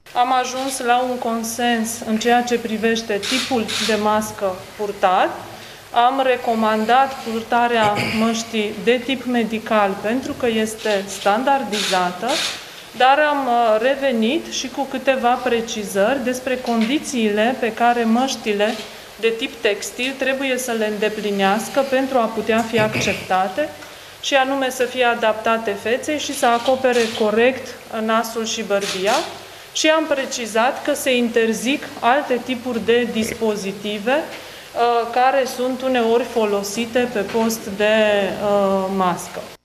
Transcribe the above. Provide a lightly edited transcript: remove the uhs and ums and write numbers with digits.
Am ajuns la un consens în ceea ce privește tipul de mască purtat. Am recomandat purtarea măștii de tip medical pentru că este standardizată, dar am revenit și cu câteva precizări despre condițiile pe care măștile de tip textil trebuie să le îndeplinească pentru a putea fi acceptate, și anume să fie adaptate feței și să acopere corect nasul și bărbia. Și am precizat că se interzic alte tipuri de dispozitive care sunt uneori folosite pe post de mască.